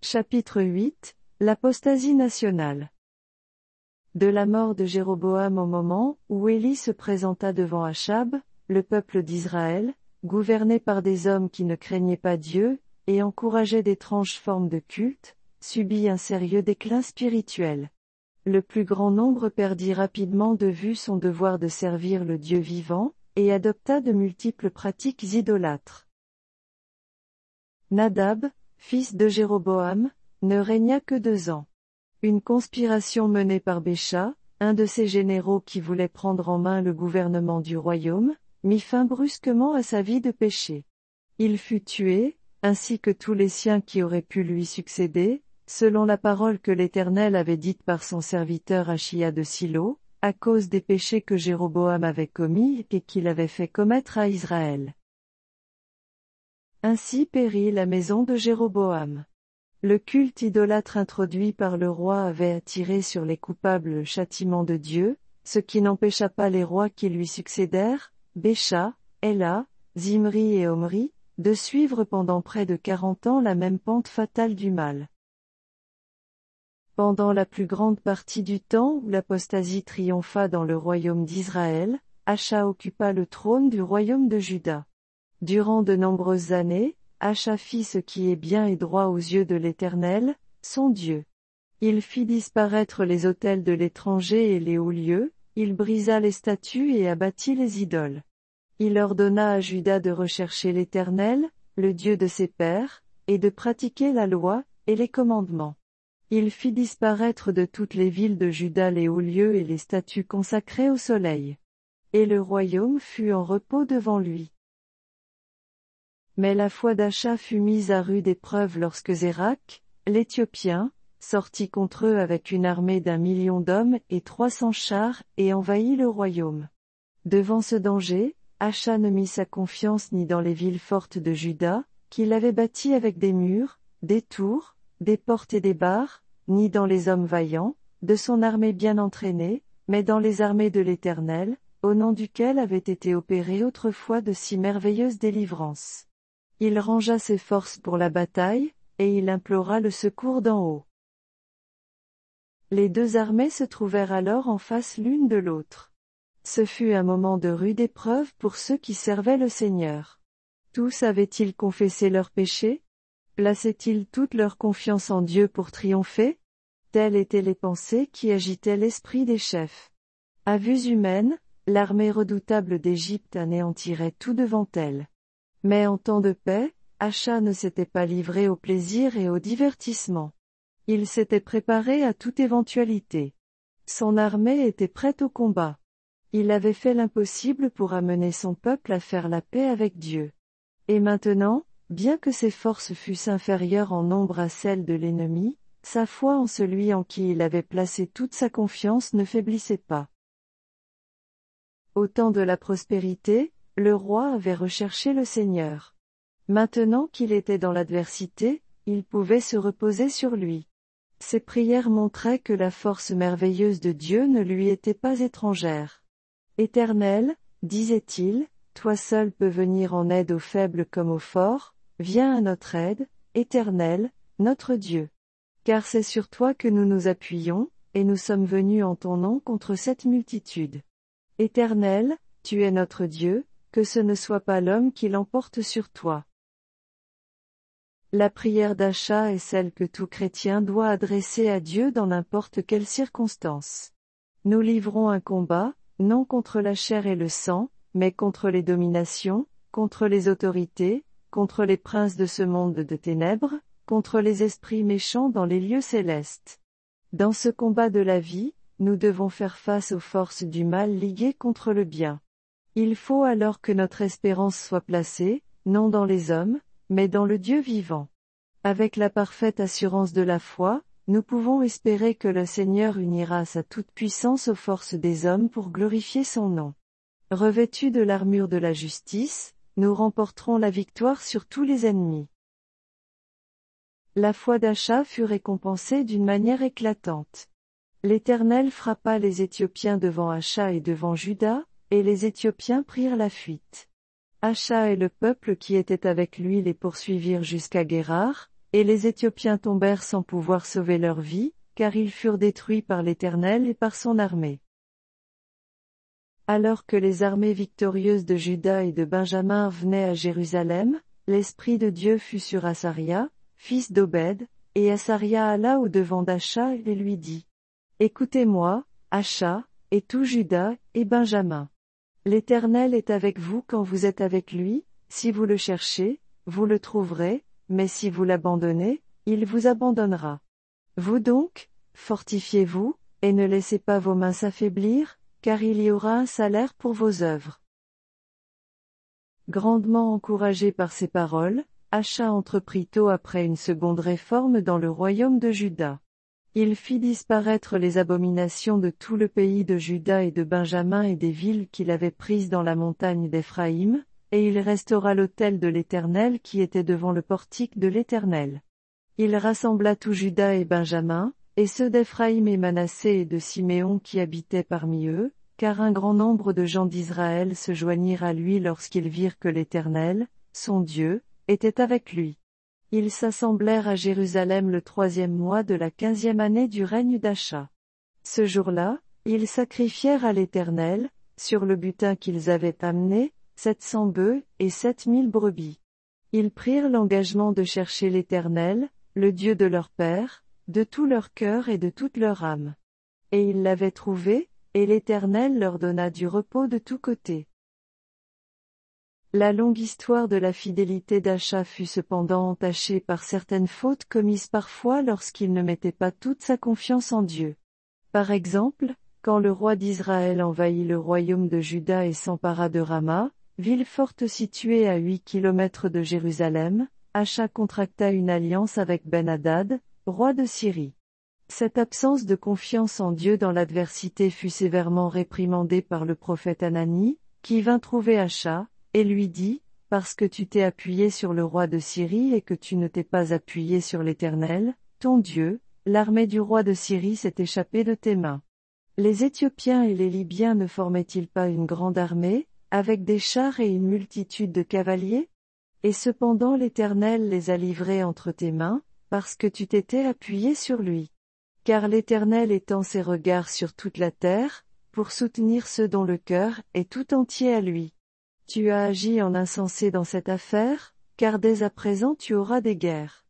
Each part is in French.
Chapitre 8, l'apostasie nationale. De la mort de Jéroboam au moment où Élie se présenta devant Achab, le peuple d'Israël, gouverné par des hommes qui ne craignaient pas Dieu, et encourageaient d'étranges formes de culte, subit un sérieux déclin spirituel. Le plus grand nombre perdit rapidement de vue son devoir de servir le Dieu vivant, et adopta de multiples pratiques idolâtres. Nadab, fils de Jéroboam, ne régna que 2 ans. Une conspiration menée par Bécha, un de ses généraux qui voulait prendre en main le gouvernement du royaume, mit fin brusquement à sa vie de péché. Il fut tué, ainsi que tous les siens qui auraient pu lui succéder, selon la parole que l'Éternel avait dite par son serviteur Achia de Silo, à cause des péchés que Jéroboam avait commis et qu'il avait fait commettre à Israël. Ainsi périt la maison de Jéroboam. Le culte idolâtre introduit par le roi avait attiré sur les coupables le châtiment de Dieu, ce qui n'empêcha pas les rois qui lui succédèrent, Bécha, Éla, Zimri et Omri, de suivre pendant près de 40 ans la même pente fatale du mal. Pendant la plus grande partie du temps où l'apostasie triompha dans le royaume d'Israël, Acha occupa le trône du royaume de Juda. Durant de nombreuses années, Acha fit ce qui est bien et droit aux yeux de l'Éternel, son Dieu. Il fit disparaître les autels de l'étranger et les hauts lieux, il brisa les statues et abattit les idoles. Il ordonna à Juda de rechercher l'Éternel, le Dieu de ses pères, et de pratiquer la loi, et les commandements. Il fit disparaître de toutes les villes de Juda les hauts lieux et les statues consacrées au soleil. Et le royaume fut en repos devant lui. Mais la foi d'Acha fut mise à rude épreuve lorsque Zérak, l'Éthiopien, sortit contre eux avec une armée d'1 million d'hommes et 300 chars et envahit le royaume. Devant ce danger, Acha ne mit sa confiance ni dans les villes fortes de Juda, qu'il avait bâties avec des murs, des tours, des portes et des barres, ni dans les hommes vaillants, de son armée bien entraînée, mais dans les armées de l'Éternel, au nom duquel avaient été opérées autrefois de si merveilleuses délivrances. Il rangea ses forces pour la bataille, et il implora le secours d'en haut. Les 2 armées se trouvèrent alors en face l'une de l'autre. Ce fut un moment de rude épreuve pour ceux qui servaient le Seigneur. Tous avaient-ils confessé leurs péchés? Plaçaient-ils toute leur confiance en Dieu pour triompher? Telles étaient les pensées qui agitaient l'esprit des chefs. À vues humaines, l'armée redoutable d'Égypte anéantirait tout devant elle. Mais en temps de paix, Acha ne s'était pas livré au plaisir et au divertissement. Il s'était préparé à toute éventualité. Son armée était prête au combat. Il avait fait l'impossible pour amener son peuple à faire la paix avec Dieu. Et maintenant, bien que ses forces fussent inférieures en nombre à celles de l'ennemi, sa foi en celui en qui il avait placé toute sa confiance ne faiblissait pas. Au temps de la prospérité, le roi avait recherché le Seigneur. Maintenant qu'il était dans l'adversité, il pouvait se reposer sur lui. Ses prières montraient que la force merveilleuse de Dieu ne lui était pas étrangère. Éternel, disait-il, toi seul peux venir en aide aux faibles comme aux forts, viens à notre aide, Éternel, notre Dieu. Car c'est sur toi que nous nous appuyons, et nous sommes venus en ton nom contre cette multitude. Éternel, tu es notre Dieu, que ce ne soit pas l'homme qui l'emporte sur toi. La prière d'Acha est celle que tout chrétien doit adresser à Dieu dans n'importe quelle circonstance. Nous livrons un combat, non contre la chair et le sang, mais contre les dominations, contre les autorités, contre les princes de ce monde de ténèbres, contre les esprits méchants dans les lieux célestes. Dans ce combat de la vie, nous devons faire face aux forces du mal liguées contre le bien. Il faut alors que notre espérance soit placée, non dans les hommes, mais dans le Dieu vivant. Avec la parfaite assurance de la foi, nous pouvons espérer que le Seigneur unira sa toute-puissance aux forces des hommes pour glorifier son nom. Revêtus de l'armure de la justice, nous remporterons la victoire sur tous les ennemis. La foi d'Acha fut récompensée d'une manière éclatante. L'Éternel frappa les Éthiopiens devant Acha et devant Juda, et les Éthiopiens prirent la fuite. Acha et le peuple qui était avec lui les poursuivirent jusqu'à Guérar, Et les Éthiopiens tombèrent sans pouvoir sauver leur vie, car ils furent détruits par l'Éternel et par son armée. Alors que les armées victorieuses de Juda et de Benjamin venaient à Jérusalem, l'Esprit de Dieu fut sur Asaria, fils d'Obed, et Asaria alla au-devant d'Acha et lui dit: Écoutez-moi, Acha, et tout Juda, et Benjamin. L'Éternel est avec vous quand vous êtes avec lui, si vous le cherchez, vous le trouverez, mais si vous l'abandonnez, il vous abandonnera. Vous donc, fortifiez-vous, et ne laissez pas vos mains s'affaiblir, car il y aura un salaire pour vos œuvres. Grandement encouragé par ces paroles, Acha entreprit tôt après une seconde réforme dans le royaume de Juda. Il fit disparaître les abominations de tout le pays de Juda et de Benjamin et des villes qu'il avait prises dans la montagne d'Éphraïm, et il restaura l'autel de l'Éternel qui était devant le portique de l'Éternel. Il rassembla tout Juda et Benjamin, et ceux d'Éphraïm et Manassé et de Siméon qui habitaient parmi eux, car un grand nombre de gens d'Israël se joignirent à lui lorsqu'ils virent que l'Éternel, son Dieu, était avec lui. Ils s'assemblèrent à Jérusalem le 3e mois de la 15e année du règne d'Acha. Ce jour-là, ils sacrifièrent à l'Éternel, sur le butin qu'ils avaient amené, 700 bœufs et 7000 brebis. Ils prirent l'engagement de chercher l'Éternel, le Dieu de leur père, de tout leur cœur et de toute leur âme. Et ils l'avaient trouvé, et l'Éternel leur donna du repos de tous côtés. La longue histoire de la fidélité d'Acha fut cependant entachée par certaines fautes commises parfois lorsqu'il ne mettait pas toute sa confiance en Dieu. Par exemple, quand le roi d'Israël envahit le royaume de Juda et s'empara de Rama, ville forte située à 8 kilomètres de Jérusalem, Acha contracta une alliance avec Ben-Hadad, roi de Syrie. Cette absence de confiance en Dieu dans l'adversité fut sévèrement réprimandée par le prophète Anani, qui vint trouver Acha, et lui dit: Parce que tu t'es appuyé sur le roi de Syrie et que tu ne t'es pas appuyé sur l'Éternel, ton Dieu, l'armée du roi de Syrie s'est échappée de tes mains. Les Éthiopiens et les Libyens ne formaient-ils pas une grande armée, avec des chars et une multitude de cavaliers? Et cependant l'Éternel les a livrés entre tes mains, parce que tu t'étais appuyé sur lui. Car l'Éternel étend ses regards sur toute la terre, pour soutenir ceux dont le cœur est tout entier à lui. Tu as agi en insensé dans cette affaire, car dès à présent tu auras des guerres.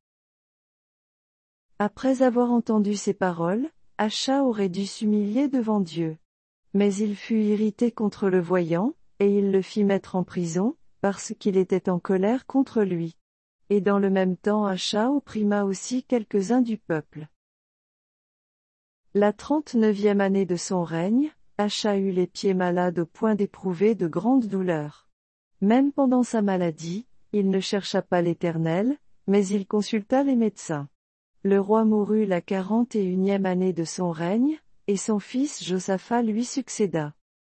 Après avoir entendu ces paroles, Acha aurait dû s'humilier devant Dieu. Mais il fut irrité contre le voyant, et il le fit mettre en prison, parce qu'il était en colère contre lui. Et dans le même temps Acha opprima aussi quelques-uns du peuple. La 39e année de son règne, Acha eut les pieds malades au point d'éprouver de grandes douleurs. Même pendant sa maladie, il ne chercha pas l'Éternel, mais il consulta les médecins. Le roi mourut la 41e année de son règne, et son fils Josaphat lui succéda.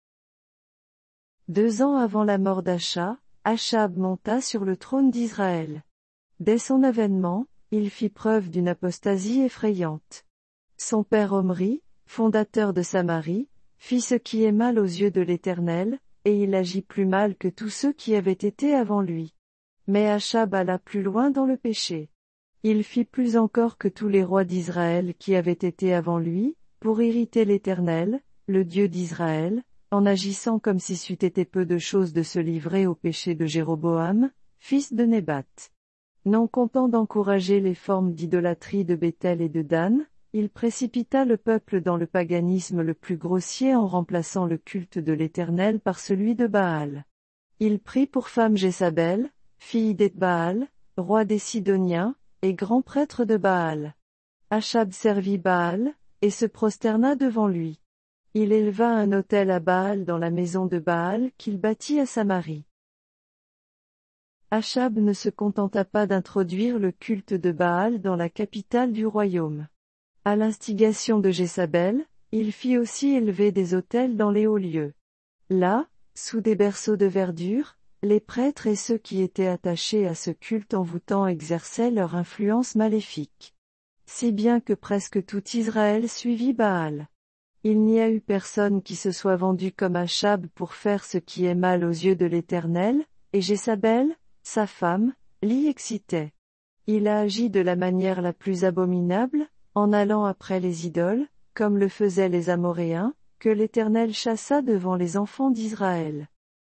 2 ans avant la mort d'Acha, Achab monta sur le trône d'Israël. Dès son avènement, il fit preuve d'une apostasie effrayante. Son père Omri, fondateur de Samarie, fit ce qui est mal aux yeux de l'Éternel, et il agit plus mal que tous ceux qui avaient été avant lui. Mais Achab alla plus loin dans le péché. Il fit plus encore que tous les rois d'Israël qui avaient été avant lui, pour irriter l'Éternel, le Dieu d'Israël, en agissant comme si c'eût été peu de chose de se livrer au péché de Jéroboam, fils de Nébat. Non content d'encourager les formes d'idolâtrie de Béthel et de Dan, il précipita le peuple dans le paganisme le plus grossier en remplaçant le culte de l'Éternel par celui de Baal. Il prit pour femme Jézabel, fille d'Ethbaal, roi des Sidoniens, et grand prêtre de Baal. Achab servit Baal, et se prosterna devant lui. Il éleva un autel à Baal dans la maison de Baal qu'il bâtit à Samarie. Achab ne se contenta pas d'introduire le culte de Baal dans la capitale du royaume. À l'instigation de Jézabel, il fit aussi élever des autels dans les hauts lieux. Là, sous des berceaux de verdure, les prêtres et ceux qui étaient attachés à ce culte envoûtant exerçaient leur influence maléfique. Si bien que presque tout Israël suivit Baal. Il n'y a eu personne qui se soit vendu comme Achab pour faire ce qui est mal aux yeux de l'Éternel, et Jézabel, sa femme, l'y excitait. Il a agi de la manière la plus abominable, en allant après les idoles, comme le faisaient les Amoréens, que l'Éternel chassa devant les enfants d'Israël.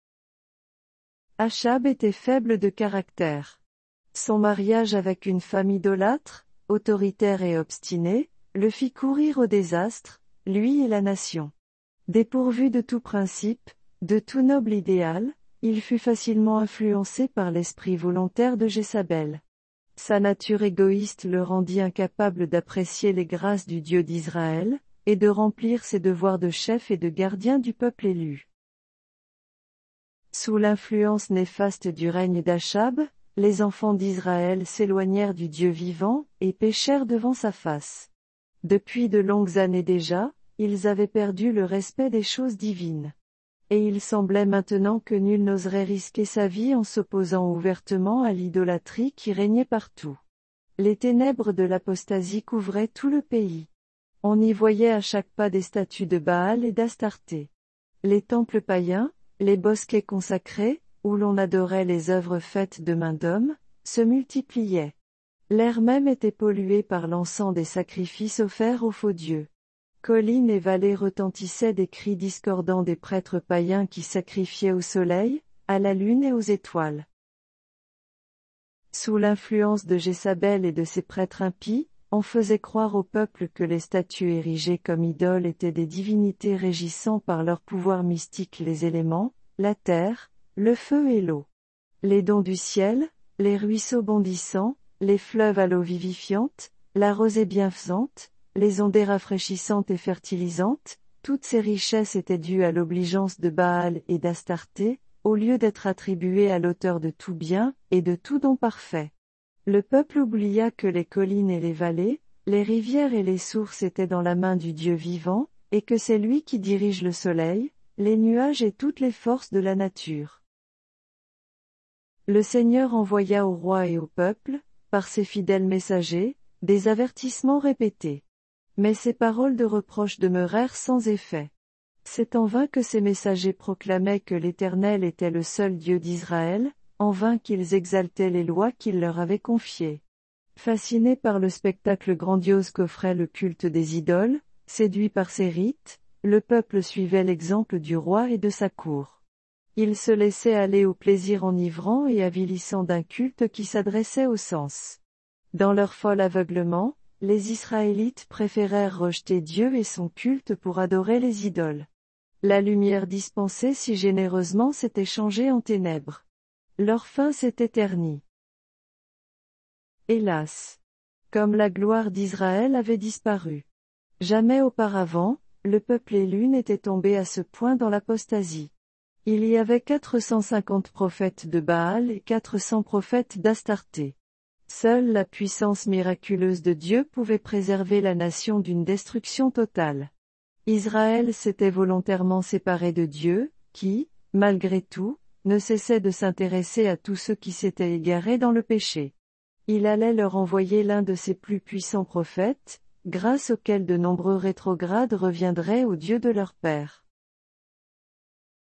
Achab était faible de caractère. Son mariage avec une femme idolâtre, autoritaire et obstinée, le fit courir au désastre, lui et la nation. Dépourvu de tout principe, de tout noble idéal, il fut facilement influencé par l'esprit volontaire de Jézabel. Sa nature égoïste le rendit incapable d'apprécier les grâces du Dieu d'Israël, et de remplir ses devoirs de chef et de gardien du peuple élu. Sous l'influence néfaste du règne d'Achab, les enfants d'Israël s'éloignèrent du Dieu vivant, et péchèrent devant sa face. Depuis de longues années déjà, ils avaient perdu le respect des choses divines. Et il semblait maintenant que nul n'oserait risquer sa vie en s'opposant ouvertement à l'idolâtrie qui régnait partout. Les ténèbres de l'apostasie couvraient tout le pays. On y voyait à chaque pas des statues de Baal et d'Astarté. Les temples païens, les bosquets consacrés, où l'on adorait les œuvres faites de main d'homme, se multipliaient. L'air même était pollué par l'encens des sacrifices offerts aux faux dieux. Collines et vallées retentissaient des cris discordants des prêtres païens qui sacrifiaient au soleil, à la lune et aux étoiles. Sous l'influence de Jézabel et de ses prêtres impies, on faisait croire au peuple que les statues érigées comme idoles étaient des divinités régissant par leur pouvoir mystique les éléments, la terre, le feu et l'eau. Les dons du ciel, les ruisseaux bondissants, les fleuves à l'eau vivifiante, la rosée bienfaisante, les ondées rafraîchissantes et fertilisantes, toutes ces richesses étaient dues à l'obligeance de Baal et d'Astarté, au lieu d'être attribuées à l'auteur de tout bien, et de tout don parfait. Le peuple oublia que les collines et les vallées, les rivières et les sources étaient dans la main du Dieu vivant, et que c'est lui qui dirige le soleil, les nuages et toutes les forces de la nature. Le Seigneur envoya au roi et au peuple, par ses fidèles messagers, des avertissements répétés. Mais ces paroles de reproche demeurèrent sans effet. C'est en vain que ces messagers proclamaient que l'Éternel était le seul Dieu d'Israël, en vain qu'ils exaltaient les lois qu'il leur avait confiées. Fasciné par le spectacle grandiose qu'offrait le culte des idoles, séduit par ses rites, le peuple suivait l'exemple du roi et de sa cour. Il se laissait aller au plaisir enivrant et avilissant d'un culte qui s'adressait aux sens. Dans leur fol aveuglement, les Israélites préférèrent rejeter Dieu et son culte pour adorer les idoles. La lumière dispensée si généreusement s'était changée en ténèbres. Leur fin s'était ternie. Hélas! Comme la gloire d'Israël avait disparu. Jamais auparavant, le peuple élu n'était tombé à ce point dans l'apostasie. Il y avait 450 prophètes de Baal et 400 prophètes d'Astarté. Seule la puissance miraculeuse de Dieu pouvait préserver la nation d'une destruction totale. Israël s'était volontairement séparé de Dieu, qui, malgré tout, ne cessait de s'intéresser à tous ceux qui s'étaient égarés dans le péché. Il allait leur envoyer l'un de ses plus puissants prophètes, grâce auquel de nombreux rétrogrades reviendraient au Dieu de leur père.